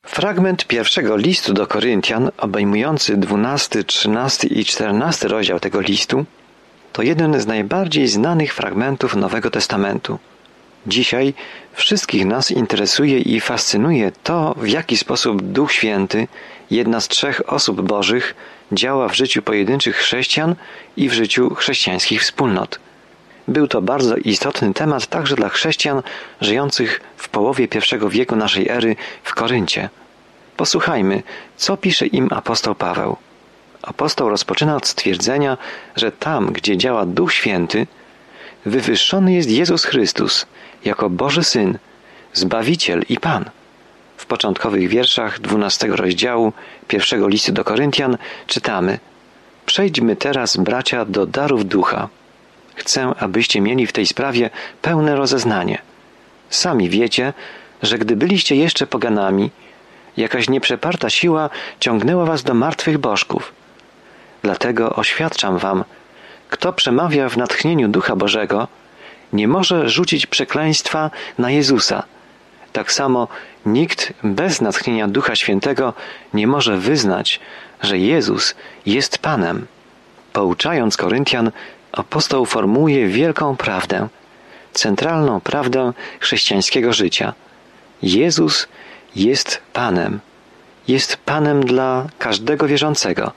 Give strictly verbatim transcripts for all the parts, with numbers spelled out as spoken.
Fragment pierwszego listu do Koryntian, obejmujący dwunasty, trzynasty i czternasty rozdział tego listu, to jeden z najbardziej znanych fragmentów Nowego Testamentu. Dzisiaj wszystkich nas interesuje i fascynuje to, w jaki sposób Duch Święty, jedna z trzech osób Bożych, działa w życiu pojedynczych chrześcijan i w życiu chrześcijańskich wspólnot. Był to bardzo istotny temat także dla chrześcijan żyjących w połowie pierwszego wieku naszej ery w Koryncie. Posłuchajmy, co pisze im apostoł Paweł. Apostoł rozpoczyna od stwierdzenia, że tam, gdzie działa Duch Święty, wywyższony jest Jezus Chrystus jako Boży Syn, Zbawiciel i Pan. W początkowych wierszach dwunastego rozdziału pierwszego listu do Koryntian czytamy: Przejdźmy teraz, bracia, do darów ducha. Chcę, abyście mieli w tej sprawie pełne rozeznanie. Sami wiecie, że gdy byliście jeszcze poganami, jakaś nieprzeparta siła ciągnęła was do martwych bożków. Dlatego oświadczam wam, kto przemawia w natchnieniu Ducha Bożego, nie może rzucić przekleństwa na Jezusa. Tak samo nikt bez natchnienia Ducha Świętego nie może wyznać, że Jezus jest Panem. Pouczając Koryntian, apostoł formułuje wielką prawdę, centralną prawdę chrześcijańskiego życia. Jezus jest Panem. Jest Panem dla każdego wierzącego.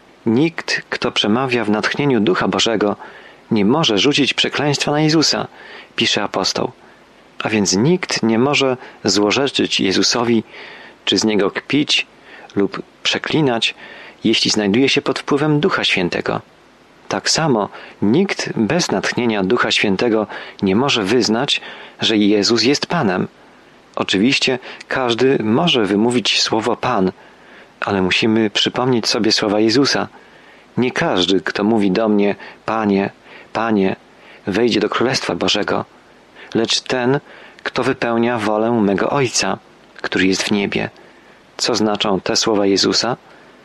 Nikt, kto przemawia w natchnieniu Ducha Bożego, nie może rzucić przekleństwa na Jezusa, pisze apostoł. A więc nikt nie może złorzeczyć Jezusowi, czy z Niego kpić lub przeklinać, jeśli znajduje się pod wpływem Ducha Świętego. Tak samo nikt bez natchnienia Ducha Świętego nie może wyznać, że Jezus jest Panem. Oczywiście każdy może wymówić słowo Pan, ale musimy przypomnieć sobie słowa Jezusa. Nie każdy, kto mówi do mnie Panie, Panie, wejdzie do Królestwa Bożego, lecz ten, kto wypełnia wolę mego Ojca, który jest w niebie. Co znaczą te słowa Jezusa?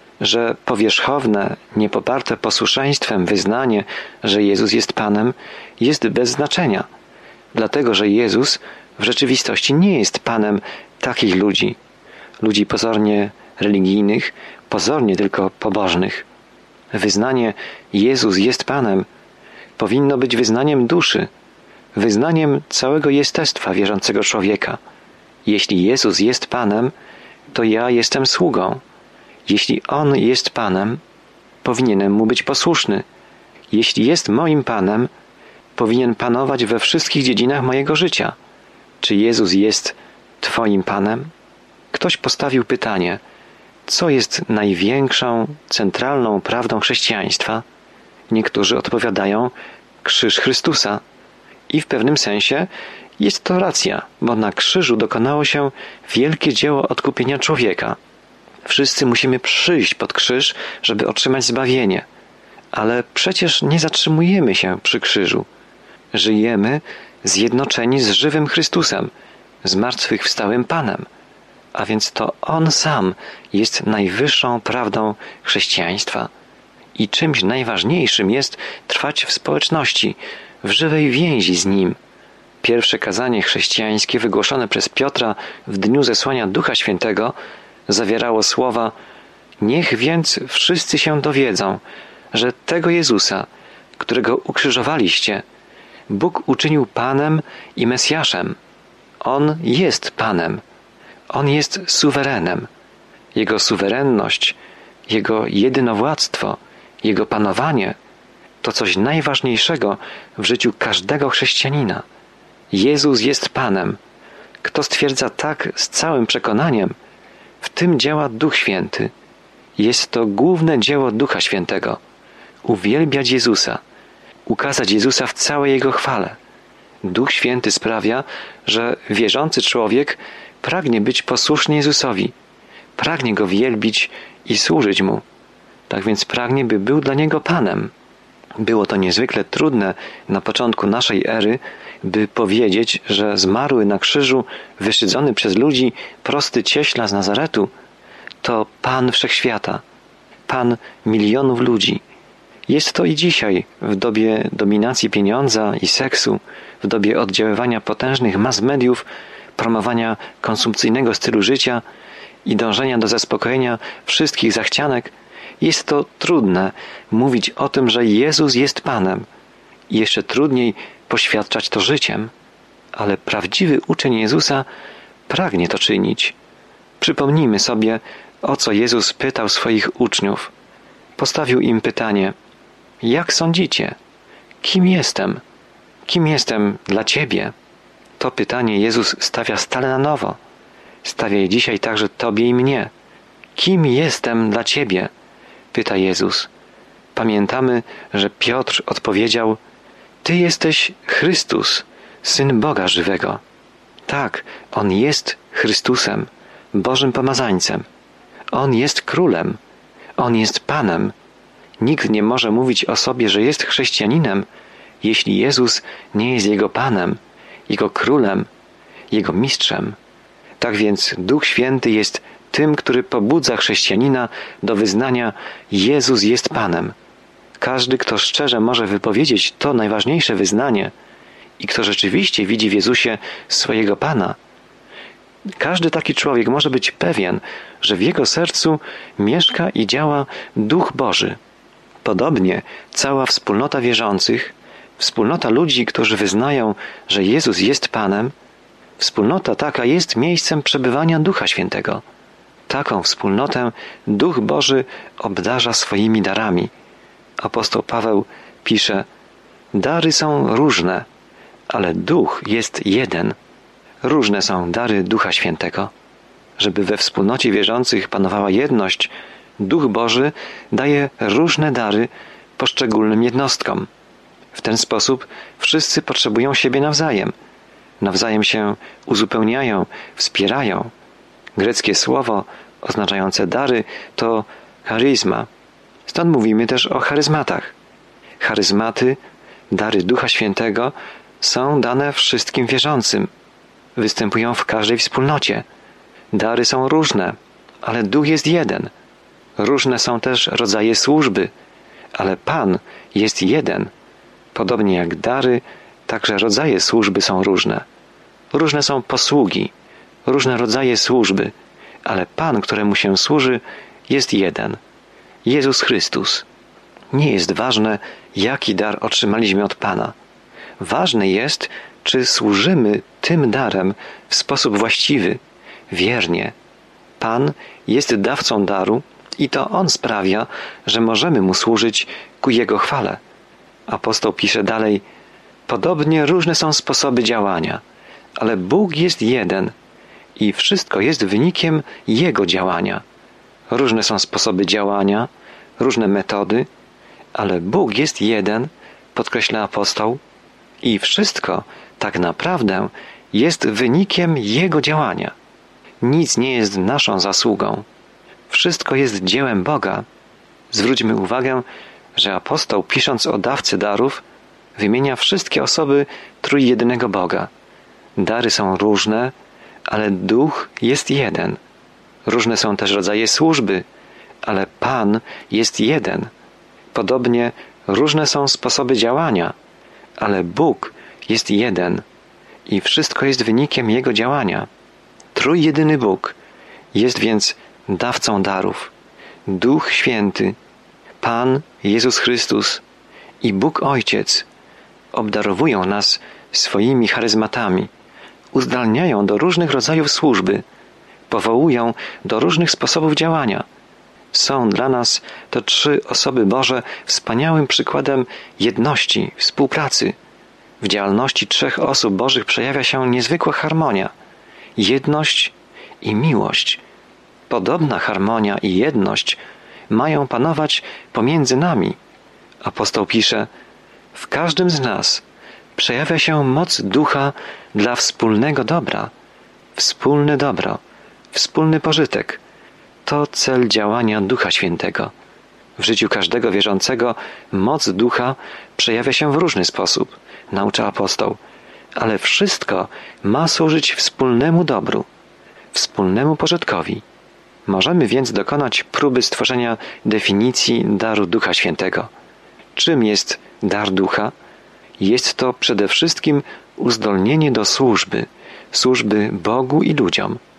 Że powierzchowne, niepoparte posłuszeństwem wyznanie, że Jezus jest Panem, jest bez znaczenia, dlatego że Jezus w rzeczywistości nie jest Panem takich ludzi, ludzi pozornie religijnych, pozornie tylko pobożnych. Wyznanie Jezus jest Panem powinno być wyznaniem duszy, wyznaniem całego jestestwa wierzącego człowieka. Jeśli Jezus jest Panem, to ja jestem sługą. Jeśli On jest Panem, powinienem Mu być posłuszny. Jeśli jest moim Panem, powinien panować we wszystkich dziedzinach mojego życia. Czy Jezus jest Twoim Panem? Ktoś postawił pytanie, co jest największą, centralną prawdą chrześcijaństwa? Niektórzy odpowiadają, krzyż Chrystusa. I w pewnym sensie jest to racja, bo na krzyżu dokonało się wielkie dzieło odkupienia człowieka. Wszyscy musimy przyjść pod krzyż, żeby otrzymać zbawienie. Ale przecież nie zatrzymujemy się przy krzyżu. Żyjemy zjednoczeni z żywym Chrystusem, zmartwychwstałym Panem. A więc to On sam jest najwyższą prawdą chrześcijaństwa. I czymś najważniejszym jest trwać w społeczności, w żywej więzi z Nim. Pierwsze kazanie chrześcijańskie wygłoszone przez Piotra w dniu zesłania Ducha Świętego zawierało słowa: niech więc wszyscy się dowiedzą, że tego Jezusa, którego ukrzyżowaliście, Bóg uczynił Panem i Mesjaszem. On jest Panem. On jest suwerenem. Jego suwerenność, Jego jedynowładztwo, Jego panowanie to coś najważniejszego w życiu każdego chrześcijanina. Jezus jest Panem. Kto stwierdza tak z całym przekonaniem, w tym działa Duch Święty. Jest to główne dzieło Ducha Świętego. Uwielbiać Jezusa, ukazać Jezusa w całej Jego chwale. Duch Święty sprawia, że wierzący człowiek pragnie być posłuszny Jezusowi, pragnie Go wielbić i służyć Mu. Tak więc pragnie, by był dla Niego Panem. Było to niezwykle trudne na początku naszej ery, by powiedzieć, że zmarły na krzyżu, wyszydzony przez ludzi, prosty cieśla z Nazaretu, to Pan Wszechświata, Pan milionów ludzi. Jest to i dzisiaj, w dobie dominacji pieniądza i seksu, w dobie oddziaływania potężnych mass mediów, promowania konsumpcyjnego stylu życia i dążenia do zaspokojenia wszystkich zachcianek, jest to trudne mówić o tym, że Jezus jest Panem i jeszcze trudniej poświadczać to życiem. Ale prawdziwy uczeń Jezusa pragnie to czynić. Przypomnijmy sobie, o co Jezus pytał swoich uczniów. Postawił im pytanie: jak sądzicie? Kim jestem? Kim jestem dla Ciebie? To pytanie Jezus stawia stale na nowo. Stawia je dzisiaj także Tobie i mnie. Kim jestem dla Ciebie? Pyta Jezus. Pamiętamy, że Piotr odpowiedział: Ty jesteś Chrystus, Syn Boga żywego. Tak, On jest Chrystusem, Bożym Pomazańcem. On jest Królem. On jest Panem. Nikt nie może mówić o sobie, że jest chrześcijaninem, jeśli Jezus nie jest Jego Panem, Jego Królem, Jego Mistrzem. Tak więc Duch Święty jest tym, który pobudza chrześcijanina do wyznania: Jezus jest Panem. Każdy, kto szczerze może wypowiedzieć to najważniejsze wyznanie i kto rzeczywiście widzi w Jezusie swojego Pana, każdy taki człowiek może być pewien, że w jego sercu mieszka i działa Duch Boży. Podobnie cała wspólnota wierzących, wspólnota ludzi, którzy wyznają, że Jezus jest Panem, wspólnota taka jest miejscem przebywania Ducha Świętego. Taką wspólnotę Duch Boży obdarza swoimi darami. Apostoł Paweł pisze: dary są różne, ale Duch jest jeden. Różne są dary Ducha Świętego. Żeby we wspólnocie wierzących panowała jedność, Duch Boży daje różne dary poszczególnym jednostkom. W ten sposób wszyscy potrzebują siebie nawzajem. Nawzajem się uzupełniają, wspierają. Greckie słowo oznaczające dary to charyzma. Stąd mówimy też o charyzmatach. Charyzmaty, dary Ducha Świętego są dane wszystkim wierzącym. Występują w każdej wspólnocie. Dary są różne, ale Duch jest jeden. Różne są też rodzaje służby, ale Pan jest jeden. Podobnie jak dary, także rodzaje służby są różne. Różne są posługi, różne rodzaje służby, ale Pan, któremu się służy, jest jeden. Jezus Chrystus. Nie jest ważne, jaki dar otrzymaliśmy od Pana. Ważne jest, czy służymy tym darem w sposób właściwy, wiernie. Pan jest dawcą daru i to On sprawia, że możemy Mu służyć ku Jego chwale. Apostoł pisze dalej: podobnie różne są sposoby działania, ale Bóg jest jeden i wszystko jest wynikiem Jego działania. Różne są sposoby działania, różne metody, ale Bóg jest jeden, podkreśla apostoł, i wszystko tak naprawdę jest wynikiem Jego działania. Nic nie jest naszą zasługą. Wszystko jest dziełem Boga. Zwróćmy uwagę, że apostoł, pisząc o dawcy darów, wymienia wszystkie osoby trójjedynego Boga. Dary są różne, ale Duch jest jeden. Różne są też rodzaje służby, ale Pan jest jeden. Podobnie różne są sposoby działania, ale Bóg jest jeden i wszystko jest wynikiem Jego działania. Trójjedyny Bóg jest więc dawcą darów. Duch Święty, Pan Jezus Chrystus i Bóg Ojciec obdarowują nas swoimi charyzmatami, uzdalniają do różnych rodzajów służby, powołują do różnych sposobów działania. Są dla nas te trzy osoby Boże wspaniałym przykładem jedności, współpracy. W działalności trzech osób Bożych przejawia się niezwykła harmonia, jedność i miłość. Podobna harmonia i jedność mają panować pomiędzy nami. Apostoł pisze: w każdym z nas przejawia się moc Ducha dla wspólnego dobra. Wspólne dobro, wspólny pożytek to cel działania Ducha Świętego. W życiu każdego wierzącego moc Ducha przejawia się w różny sposób, naucza apostoł, ale wszystko ma służyć wspólnemu dobru, wspólnemu pożytkowi. Możemy więc dokonać próby stworzenia definicji daru Ducha Świętego. Czym jest dar Ducha? Jest to przede wszystkim uzdolnienie do służby, służby Bogu i ludziom.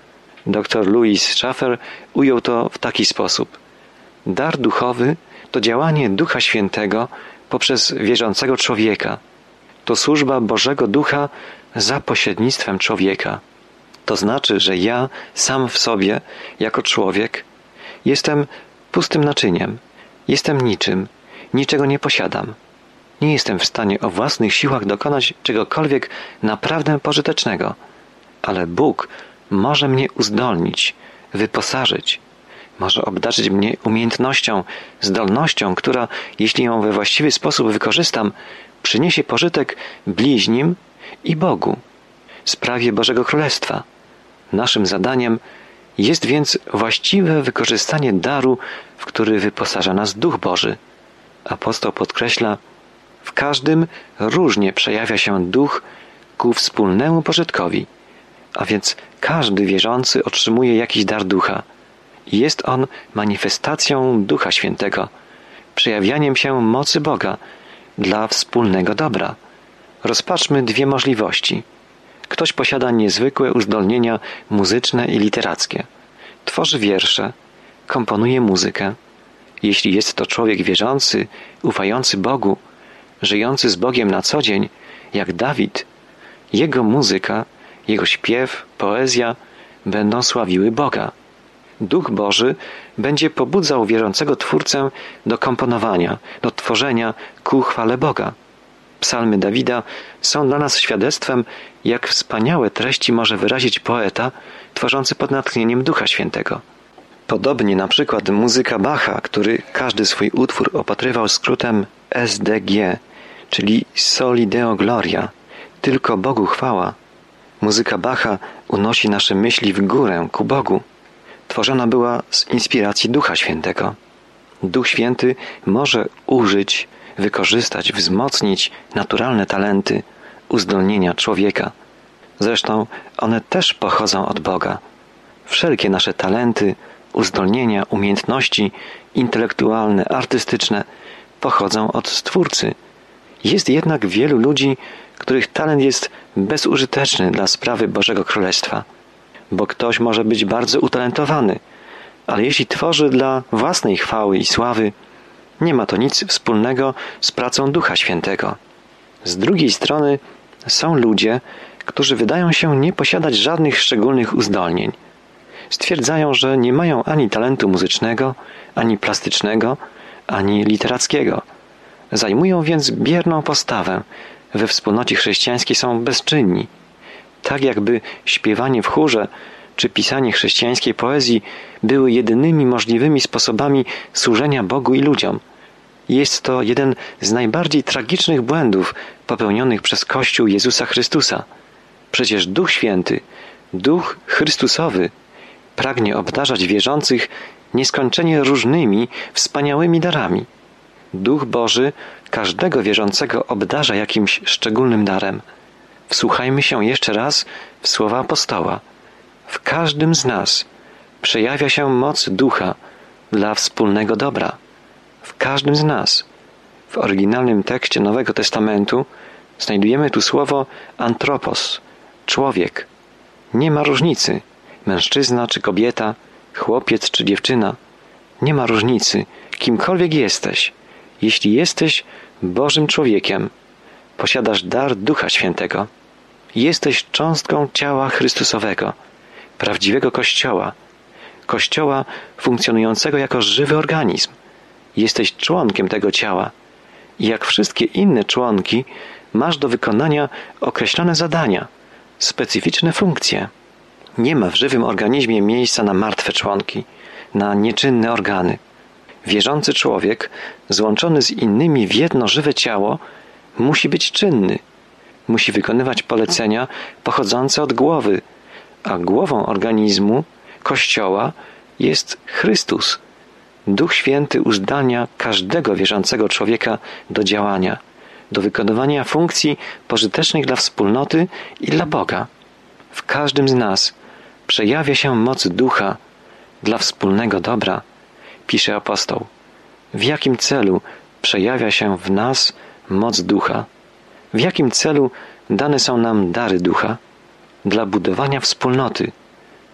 Dr Louis Schaffer ujął to w taki sposób. Dar duchowy to działanie Ducha Świętego poprzez wierzącego człowieka. To służba Bożego Ducha za pośrednictwem człowieka. To znaczy, że ja sam w sobie, jako człowiek, jestem pustym naczyniem, jestem niczym, niczego nie posiadam. Nie jestem w stanie o własnych siłach dokonać czegokolwiek naprawdę pożytecznego, ale Bóg może mnie uzdolnić, wyposażyć, może obdarzyć mnie umiejętnością, zdolnością, która, jeśli ją we właściwy sposób wykorzystam, przyniesie pożytek bliźnim i Bogu, sprawie Bożego Królestwa. Naszym zadaniem jest więc właściwe wykorzystanie daru, w który wyposaża nas Duch Boży. Apostoł podkreśla, w każdym różnie przejawia się Duch ku wspólnemu pożytkowi, a więc każdy wierzący otrzymuje jakiś dar Ducha. I jest on manifestacją Ducha Świętego, przejawianiem się mocy Boga dla wspólnego dobra. Rozpatrzmy dwie możliwości. Ktoś posiada niezwykłe uzdolnienia muzyczne i literackie. Tworzy wiersze, komponuje muzykę. Jeśli jest to człowiek wierzący, ufający Bogu, żyjący z Bogiem na co dzień, jak Dawid, jego muzyka, jego śpiew, poezja będą sławiły Boga. Duch Boży będzie pobudzał wierzącego Twórcę do komponowania, do tworzenia ku chwale Boga. Psalmy Dawida są dla nas świadectwem, jak wspaniałe treści może wyrazić poeta tworzący pod natchnieniem Ducha Świętego. Podobnie na przykład muzyka Bacha, który każdy swój utwór opatrywał skrótem S D G, czyli Soli Deo Gloria, tylko Bogu chwała. Muzyka Bacha unosi nasze myśli w górę, ku Bogu. Tworzona była z inspiracji Ducha Świętego. Duch Święty może użyć, wykorzystać, wzmocnić naturalne talenty, uzdolnienia człowieka. Zresztą one też pochodzą od Boga. Wszelkie nasze talenty, uzdolnienia, umiejętności intelektualne, artystyczne pochodzą od Stwórcy. Jest jednak wielu ludzi, których talent jest bezużyteczny dla sprawy Bożego Królestwa, bo ktoś może być bardzo utalentowany, ale jeśli tworzy dla własnej chwały i sławy, nie ma to nic wspólnego z pracą Ducha Świętego. Z drugiej strony są ludzie, którzy wydają się nie posiadać żadnych szczególnych uzdolnień. Stwierdzają, że nie mają ani talentu muzycznego, ani plastycznego, ani literackiego. Zajmują więc bierną postawę. We wspólnocie chrześcijańskiej są bezczynni. Tak jakby śpiewanie w chórze czy pisanie chrześcijańskiej poezji były jedynymi możliwymi sposobami służenia Bogu i ludziom. Jest to jeden z najbardziej tragicznych błędów popełnionych przez Kościół Jezusa Chrystusa. Przecież Duch Święty, Duch Chrystusowy pragnie obdarzać wierzących nieskończenie różnymi, wspaniałymi darami. Duch Boży każdego wierzącego obdarza jakimś szczególnym darem. Wsłuchajmy się jeszcze raz w słowa apostoła. W każdym z nas przejawia się moc Ducha dla wspólnego dobra. W każdym z nas. W oryginalnym tekście Nowego Testamentu znajdujemy tu słowo antropos, człowiek. Nie ma różnicy, mężczyzna czy kobieta, chłopiec czy dziewczyna. Nie ma różnicy, kimkolwiek jesteś. Jeśli jesteś Bożym człowiekiem, posiadasz dar Ducha Świętego. Jesteś cząstką ciała Chrystusowego, prawdziwego Kościoła, Kościoła funkcjonującego jako żywy organizm. Jesteś członkiem tego ciała i jak wszystkie inne członki masz do wykonania określone zadania, specyficzne funkcje. Nie ma w żywym organizmie miejsca na martwe członki, na nieczynne organy. Wierzący człowiek, złączony z innymi w jedno żywe ciało, musi być czynny. Musi wykonywać polecenia pochodzące od głowy, a głową organizmu, Kościoła, jest Chrystus. Duch Święty uzdalnia każdego wierzącego człowieka do działania, do wykonywania funkcji pożytecznych dla wspólnoty i dla Boga. W każdym z nas przejawia się moc Ducha dla wspólnego dobra, pisze apostoł. W jakim celu przejawia się w nas moc Ducha? W jakim celu dane są nam dary Ducha? Dla budowania wspólnoty,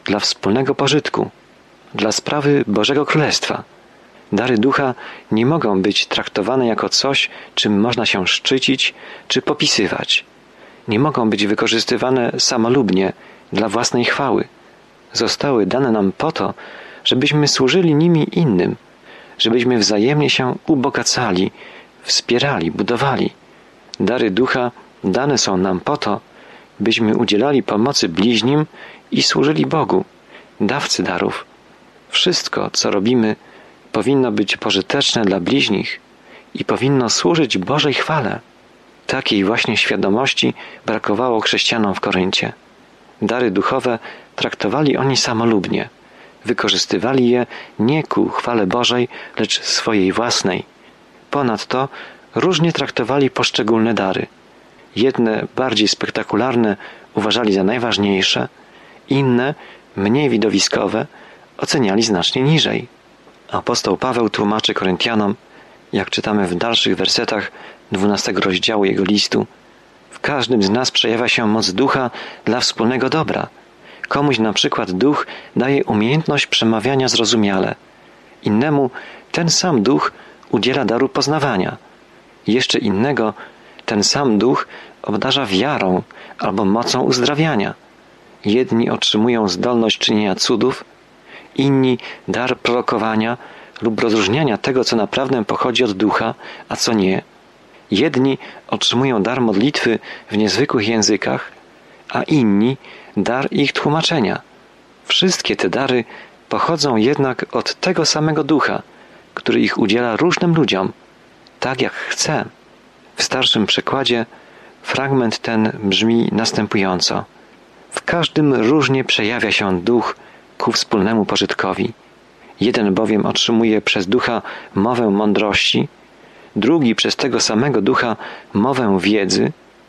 dla wspólnego pożytku, dla sprawy Bożego Królestwa. Dary ducha nie mogą być traktowane jako coś, czym można się szczycić czy popisywać. Nie mogą być wykorzystywane samolubnie dla własnej chwały. Zostały dane nam po to, żebyśmy służyli nimi innym, żebyśmy wzajemnie się ubogacali, wspierali, budowali. Dary ducha dane są nam po to, byśmy udzielali pomocy bliźnim i służyli Bogu, dawcy darów. Wszystko, co robimy, powinno być pożyteczne dla bliźnich i powinno służyć Bożej chwale. Takiej właśnie świadomości brakowało chrześcijanom w Koryncie. Dary duchowe traktowali oni samolubnie. Wykorzystywali je nie ku chwale Bożej, lecz swojej własnej. Ponadto różnie traktowali poszczególne dary. Jedne, bardziej spektakularne, uważali za najważniejsze, inne, mniej widowiskowe, oceniali znacznie niżej. Apostoł Paweł tłumaczy Koryntianom, jak czytamy w dalszych wersetach dwunastego rozdziału jego listu: w każdym z nas przejawia się moc ducha dla wspólnego dobra. Komuś na przykład duch daje umiejętność przemawiania zrozumiale. Innemu ten sam duch udziela daru poznawania. Jeszcze innego ten sam duch obdarza wiarą albo mocą uzdrawiania. Jedni otrzymują zdolność czynienia cudów, inni dar prorokowania lub rozróżniania tego, co naprawdę pochodzi od ducha, a co nie. Jedni otrzymują dar modlitwy w niezwykłych językach, a inni dar ich tłumaczenia. Wszystkie te dary pochodzą jednak od tego samego ducha, który ich udziela różnym ludziom, tak jak chce. W starszym przekładzie fragment ten brzmi następująco: w każdym różnie przejawia się duch ku wspólnemu pożytkowi. Jeden bowiem otrzymuje przez ducha mowę mądrości, drugi przez tego samego ducha mowę wiedzy,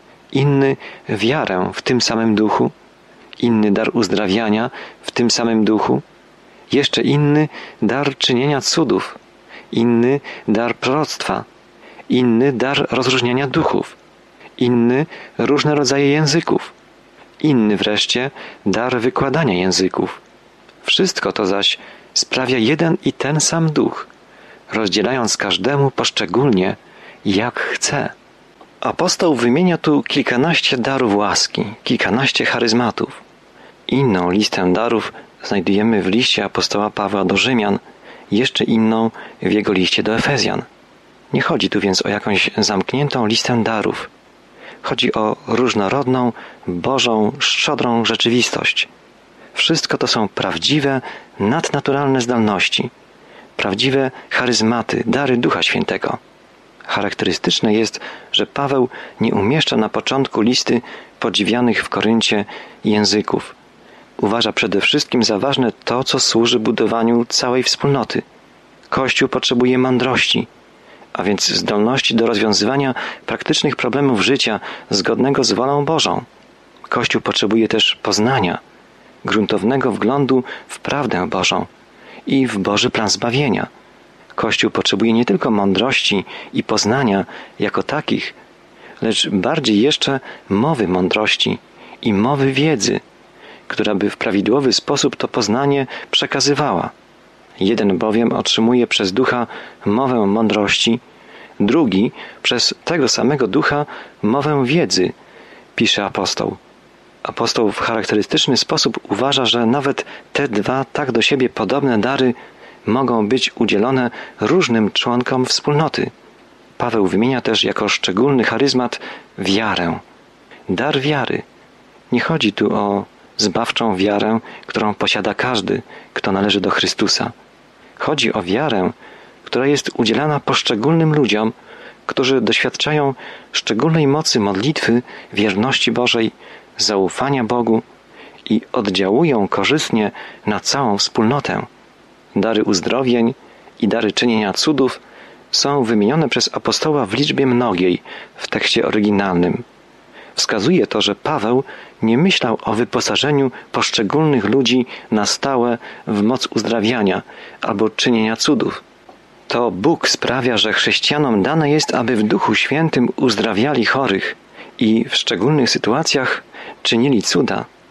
inny wiarę w tym samym duchu, inny dar uzdrawiania w tym samym duchu, jeszcze inny dar czynienia cudów, inny dar proroctwa, inny dar rozróżniania duchów, inny różne rodzaje języków, inny wreszcie dar wykładania języków. Wszystko to zaś sprawia jeden i ten sam duch, rozdzielając każdemu poszczególnie, jak chce. Apostoł wymienia tu kilkanaście darów łaski, kilkanaście charyzmatów. Inną listę darów znajdujemy w liście apostoła Pawła do Rzymian, jeszcze inną w jego liście do Efezjan. Nie chodzi tu więc o jakąś zamkniętą listę darów. Chodzi o różnorodną, Bożą, szczodrą rzeczywistość. Wszystko to są prawdziwe, nadnaturalne zdolności, prawdziwe charyzmaty, dary Ducha Świętego. Charakterystyczne jest, że Paweł nie umieszcza na początku listy podziwianych w Koryncie języków. Uważa przede wszystkim za ważne to, co służy budowaniu całej wspólnoty. Kościół potrzebuje mądrości, a więc zdolności do rozwiązywania praktycznych problemów życia zgodnego z wolą Bożą. Kościół potrzebuje też poznania, gruntownego wglądu w prawdę Bożą i w Boży plan zbawienia. Kościół potrzebuje nie tylko mądrości i poznania jako takich, lecz bardziej jeszcze mowy mądrości i mowy wiedzy, która by w prawidłowy sposób to poznanie przekazywała. Jeden bowiem otrzymuje przez ducha mowę mądrości, drugi przez tego samego ducha mowę wiedzy, pisze apostoł. Apostoł w charakterystyczny sposób uważa, że nawet te dwa tak do siebie podobne dary mogą być udzielone różnym członkom wspólnoty. Paweł wymienia też jako szczególny charyzmat wiarę. Dar wiary. Nie chodzi tu o zbawczą wiarę, którą posiada każdy, kto należy do Chrystusa. Chodzi o wiarę, która jest udzielana poszczególnym ludziom, którzy doświadczają szczególnej mocy modlitwy, wierności Bożej, zaufania Bogu i oddziałują korzystnie na całą wspólnotę. Dary uzdrowień i dary czynienia cudów są wymienione przez apostoła w liczbie mnogiej w tekście oryginalnym. Wskazuje to, że Paweł nie myślał o wyposażeniu poszczególnych ludzi na stałe w moc uzdrawiania albo czynienia cudów. To Bóg sprawia, że chrześcijanom dane jest, aby w Duchu Świętym uzdrawiali chorych i w szczególnych sytuacjach czynili cuda.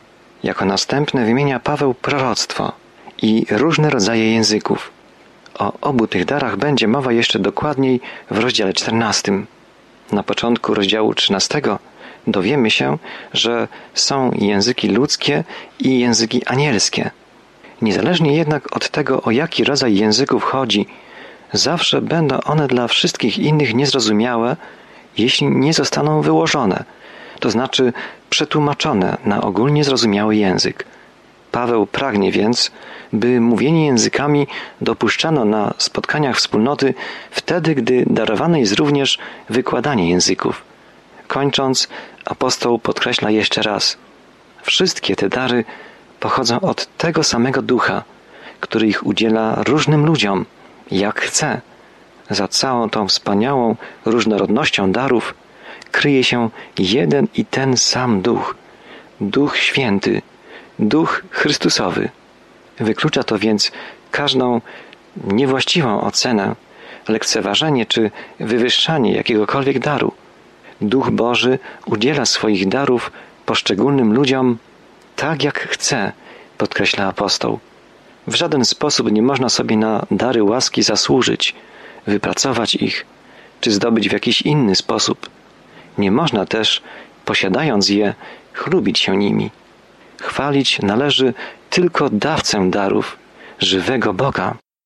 Jako następne wymienia Paweł proroctwo i różne rodzaje języków. O obu tych darach będzie mowa jeszcze dokładniej w rozdziale czternastym. Na początku rozdziału trzynastego dowiemy się, że są języki ludzkie i języki anielskie. Niezależnie jednak od tego, o jaki rodzaj języków chodzi, zawsze będą one dla wszystkich innych niezrozumiałe, jeśli nie zostaną wyłożone, to znaczy przetłumaczone na ogólnie zrozumiały język. Paweł pragnie więc, by mówienie językami dopuszczano na spotkaniach wspólnoty wtedy, gdy darowane jest również wykładanie języków. Kończąc, apostoł podkreśla jeszcze raz: wszystkie te dary pochodzą od tego samego Ducha, który ich udziela różnym ludziom, jak chce. Za całą tą wspaniałą różnorodnością darów kryje się jeden i ten sam Duch, Duch Święty, Duch Chrystusowy. Wyklucza to więc każdą niewłaściwą ocenę, lekceważenie czy wywyższanie jakiegokolwiek daru. Duch Boży udziela swoich darów poszczególnym ludziom tak, jak chce, podkreśla apostoł. W żaden sposób nie można sobie na dary łaski zasłużyć, wypracować ich, czy zdobyć w jakiś inny sposób. Nie można też, posiadając je, chlubić się nimi. Chwalić należy tylko dawcę darów, żywego Boga.